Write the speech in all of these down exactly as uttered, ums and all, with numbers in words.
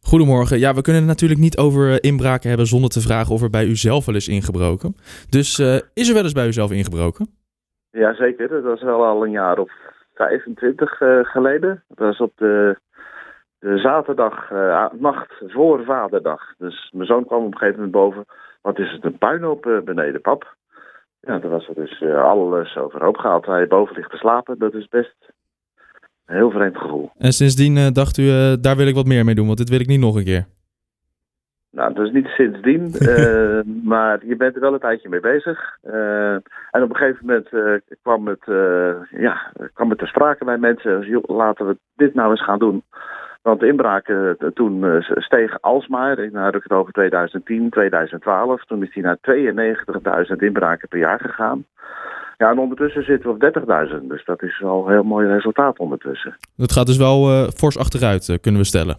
Goedemorgen. Ja, we kunnen het natuurlijk niet over uh, inbraken hebben zonder te vragen of er bij u zelf wel is ingebroken. Dus uh, is er wel eens bij u zelf ingebroken? Jazeker, dat was wel al een jaar of vijfentwintig uh, geleden. Dat was op de, de zaterdag, uh, nacht voor Vaderdag. Dus mijn zoon kwam op een gegeven moment boven. Wat is het, een puinhoop uh, beneden, pap? Ja, toen was er dus uh, alles overhoop gehaald. Hij boven ligt te slapen, dat is best een heel vreemd gevoel. En sindsdien uh, dacht u, uh, daar wil ik wat meer mee doen, want dit wil ik niet nog een keer. Nou, dat is niet sindsdien, uh, maar je bent er wel een tijdje mee bezig. Uh, en op een gegeven moment uh, kwam, het, uh, ja, kwam het ter sprake bij mensen. Dus, joh, laten we dit nou eens gaan doen. Want de inbraken uh, toen uh, stegen alsmaar. Nou heb ik het over twintig tien, twintig twaalf. Toen is die naar tweeënnegentigduizend inbraken per jaar gegaan. Ja, en ondertussen zitten we op dertigduizend. Dus dat is wel een heel mooi resultaat ondertussen. Dat gaat dus wel uh, fors achteruit, uh, kunnen we stellen.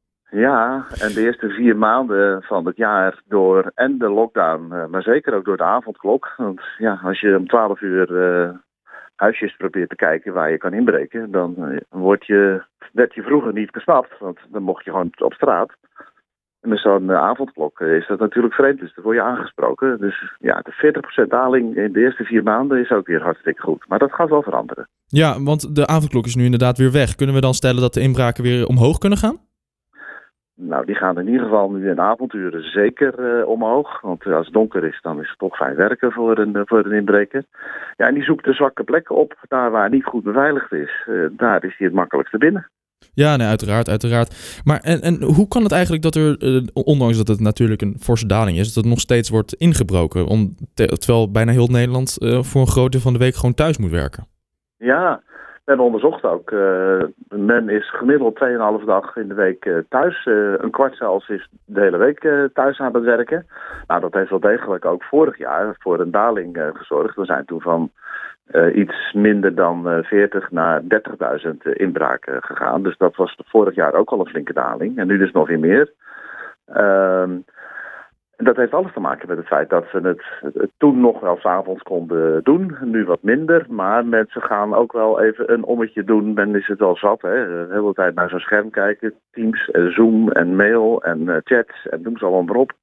Ja, en de eerste vier maanden van het jaar door en de lockdown, uh, maar zeker ook door de avondklok. Want ja, als je om twaalf uur uh, huisjes probeert te kijken waar je kan inbreken, dan uh, word je, werd je vroeger niet gesnapt, want dan mocht je gewoon op straat. En met zo'n uh, avondklok uh, is dat natuurlijk vreemd, dus dan word je aangesproken. Dus ja, de veertig procent daling in de eerste vier maanden is ook weer hartstikke goed. Maar dat gaat wel veranderen. Ja, want de avondklok is nu inderdaad weer weg. Kunnen we dan stellen dat de inbraken weer omhoog kunnen gaan? Nou, die gaan in ieder geval nu in avonduren zeker uh, omhoog. Want als het donker is, dan is het toch fijn werken voor een, uh, voor een inbreker. Ja, en die zoekt de zwakke plekken op. Daar waar niet goed beveiligd is, uh, daar is hij het makkelijkste binnen. Ja, nee, uiteraard, uiteraard. Maar en, en hoe kan het eigenlijk dat er, uh, ondanks dat het natuurlijk een forse daling is, dat het nog steeds wordt ingebroken? Om, te, terwijl bijna heel Nederland uh, voor een groot deel van de week gewoon thuis moet werken. Ja, we hebben onderzocht ook. Uh, men is gemiddeld twee komma vijf dag in de week uh, thuis. Uh, een kwart zelfs is de hele week uh, thuis aan het werken. Nou, dat heeft wel degelijk ook vorig jaar voor een daling uh, gezorgd. We zijn toen van uh, iets minder dan uh, veertig naar dertigduizend uh, inbraken uh, gegaan. Dus dat was vorig jaar ook al een flinke daling. En nu dus nog weer meer. Uh, Dat heeft alles te maken met het feit dat ze het, het toen nog wel 's avonds konden doen. Nu wat minder, maar mensen gaan ook wel even een ommetje doen. Dan is het wel zat, hè. De hele tijd naar zo'n scherm kijken. Teams en Zoom en mail en uh, chats en noem ze allemaal maar op.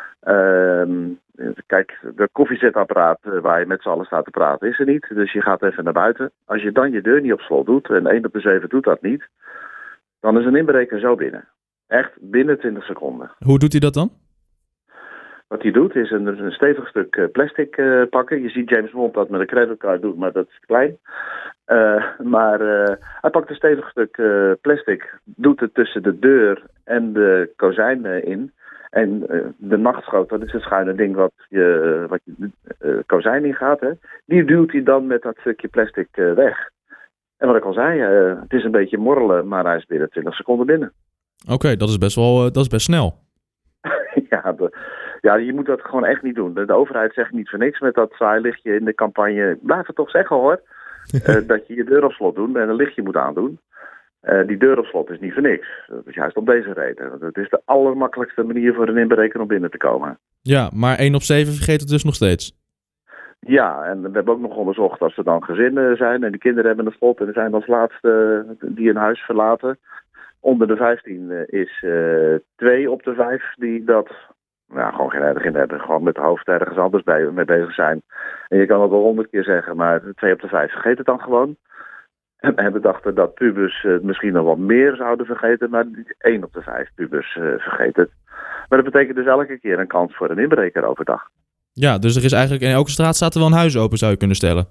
Uh, kijk, de koffiezetapparaat waar je met z'n allen staat te praten is er niet. Dus je gaat even naar buiten. Als je dan je deur niet op slot doet, en één op de zeven doet dat niet, dan is een inbreker zo binnen. Echt binnen twintig seconden. Hoe doet hij dat dan? Wat hij doet is een, een stevig stuk plastic uh, pakken. Je ziet James Bond dat met een creditcard doet, maar dat is klein. Uh, maar uh, hij pakt een stevig stuk uh, plastic, doet het tussen de deur en de kozijn uh, in. En uh, de nachtschoot, dat is het schuine ding wat je, wat je uh, kozijn in gaat. Hè? Die duwt hij dan met dat stukje plastic uh, weg. En wat ik al zei, uh, het is een beetje morrelen, maar hij is binnen twintig seconden binnen. Oké, okay, dat is best wel uh, dat is best snel. ja, de, Ja, je moet dat gewoon echt niet doen. De, de overheid zegt niet voor niks met dat zwaailichtje in de campagne. Blijf het toch zeggen hoor. uh, dat je je deur op slot doet en een lichtje moet aandoen. Uh, die deur op slot is niet voor niks. Dat is juist om deze reden. Want het is de allermakkelijkste manier voor een inbreker om binnen te komen. Ja, maar één op zeven vergeet het dus nog steeds. Ja, en we hebben ook nog onderzocht als er dan gezinnen zijn en de kinderen hebben het slot en er zijn als laatste die een huis verlaten. Onder de vijftien is uh, twee op de vijf die dat nou, gewoon geen erg in hebben. Gewoon met de hoofd ergens anders bij, mee bezig zijn. En je kan het wel honderd keer zeggen, maar twee op de vijf vergeet het dan gewoon. En we hebben dachten dat pubers uh, misschien nog wat meer zouden vergeten, maar één op de vijf pubers uh, vergeet het. Maar dat betekent dus elke keer een kans voor een inbreker overdag. Ja, dus er is eigenlijk in elke straat staat er wel een huis open, zou je kunnen stellen.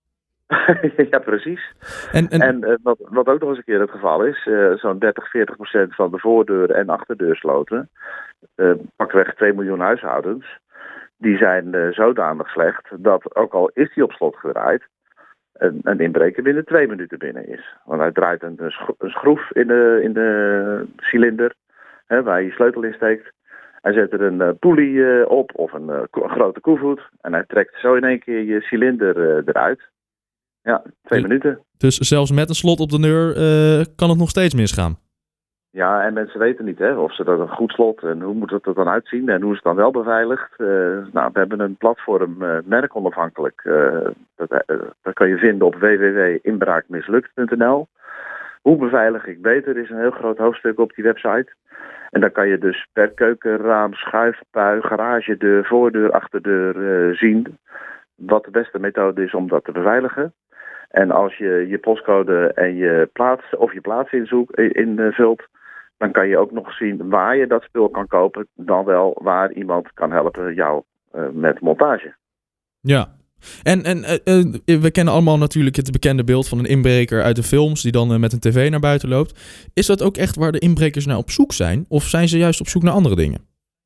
ja, precies. En, en... en uh, wat, wat ook nog eens een keer het geval is, uh, zo'n dertig, veertig procent van de voordeur en achterdeursloten, uh, pakweg twee miljoen huishoudens, die zijn uh, zodanig slecht dat ook al is die op slot gedraaid, een, een inbreker binnen twee minuten binnen is. Want hij draait een, een, schro- een schroef in de, in de cilinder, hè, waar je je sleutel in steekt. Hij zet er een uh, poelie uh, op of een, uh, ko- een grote koevoet en hij trekt zo in één keer je cilinder uh, eruit. Ja, twee dus, minuten. Dus zelfs met een slot op de deur uh, kan het nog steeds misgaan? Ja, en mensen weten niet hè, of ze dat een goed slot en hoe moet het er dan uitzien en hoe is het dan wel beveiligd. Uh, nou, we hebben een platform, uh, merkonafhankelijk. Uh, dat, uh, dat kan je vinden op w w w punt inbraakmislukt punt n l. Hoe beveilig ik beter is een heel groot hoofdstuk op die website. En dan kan je dus per keukenraam, schuifpui, garagedeur, voordeur, achterdeur uh, zien wat de beste methode is om dat te beveiligen. En als je je postcode en je plaats of je plaats inzoek, invult, dan kan je ook nog zien waar je dat spul kan kopen, dan wel waar iemand kan helpen jou uh, met montage. Ja. En, en uh, uh, we kennen allemaal natuurlijk het bekende beeld van een inbreker uit de films die dan uh, met een tv naar buiten loopt. Is dat ook echt waar de inbrekers naar op zoek zijn? Of zijn ze juist op zoek naar andere dingen?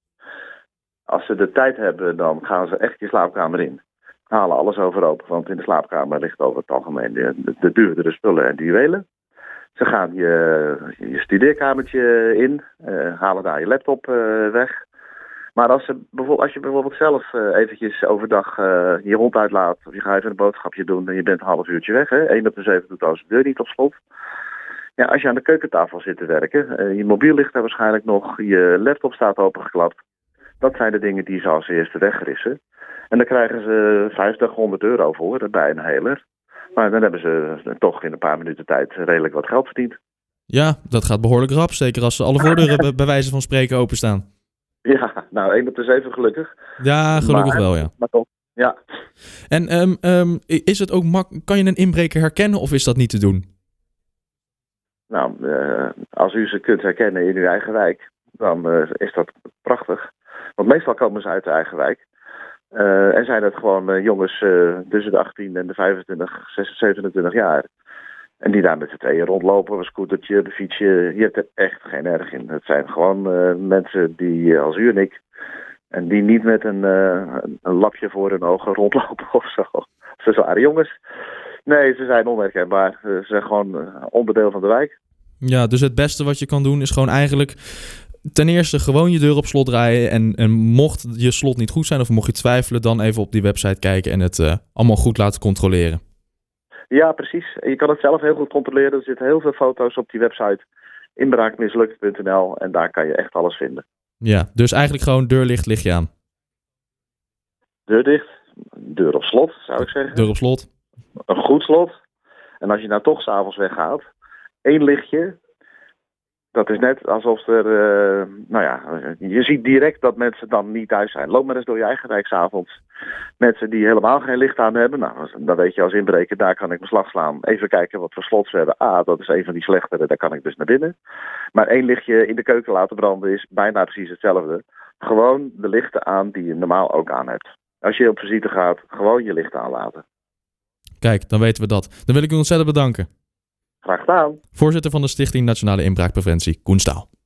Als ze de tijd hebben, dan gaan ze echt je slaapkamer in. Halen alles overhoop, want in de slaapkamer ligt over het algemeen de, de, de duurdere spullen en de juwelen. Ze gaan je, je studeerkamertje in, uh, halen daar je laptop uh, weg. Maar als, ze, als je bijvoorbeeld zelf uh, eventjes overdag uh, je hond uitlaat, of je gaat even een boodschapje doen en je bent een half uurtje weg, hè? Eén op de zeven doet als de deur niet op slot. Ja, als je aan de keukentafel zit te werken, uh, je mobiel ligt daar waarschijnlijk nog, je laptop staat opengeklapt. Dat zijn de dingen die ze als eerste wegrissen. En dan krijgen ze vijftig, honderd euro voor, bij een heler. Maar dan hebben ze toch in een paar minuten tijd redelijk wat geld verdiend. Ja, dat gaat behoorlijk rap. Zeker als ze alle voordeuren bij wijze van spreken openstaan. Ja, nou, één op de zeven gelukkig. Ja, gelukkig maar, wel, ja. Maar toch, ja. En um, um, is het ook mak- kan je een inbreker herkennen of is dat niet te doen? Nou, uh, als u ze kunt herkennen in uw eigen wijk, dan uh, is dat prachtig. Want meestal komen ze uit de eigen wijk. Uh, en zijn het gewoon uh, jongens uh, tussen de achttien en de vijfentwintig, zevenentwintig jaar. En die daar met z'n tweeën rondlopen, een scootertje, een fietsje. Je hebt er echt geen erg in. Het zijn gewoon uh, mensen die, uh, als u en ik, en die niet met een, uh, een lapje voor hun ogen rondlopen of zo. Ze zware jongens. Nee, ze zijn onherkenbaar. Ze zijn gewoon uh, onderdeel van de wijk. Ja, dus het beste wat je kan doen is gewoon eigenlijk ten eerste gewoon je deur op slot draaien. En, en mocht je slot niet goed zijn of mocht je twijfelen, dan even op die website kijken en het uh, allemaal goed laten controleren. Ja, precies. Je kan het zelf heel goed controleren. Er zitten heel veel foto's op die website. inbraakmislukt punt n l en daar kan je echt alles vinden. Ja, dus eigenlijk gewoon deur licht, lichtje aan. Deur dicht, deur op slot zou ik zeggen. Deur op slot. Een goed slot. En als je nou toch 's avonds weggaat, één lichtje. Dat is net alsof er, uh, nou ja, je ziet direct dat mensen dan niet thuis zijn. Loop maar eens door je eigen wijk 's avonds. Mensen die helemaal geen licht aan hebben. Nou, dan weet je als inbreker, daar kan ik mijn slag slaan. Even kijken wat voor slots we hebben. Ah, dat is een van die slechtere, daar kan ik dus naar binnen. Maar één lichtje in de keuken laten branden is bijna precies hetzelfde. Gewoon de lichten aan die je normaal ook aan hebt. Als je op visite gaat, gewoon je lichten aanlaten. Kijk, dan weten we dat. Dan wil ik u ontzettend bedanken. Graag gedaan. Voorzitter van de Stichting Nationale Inbraakpreventie, Koen Staal.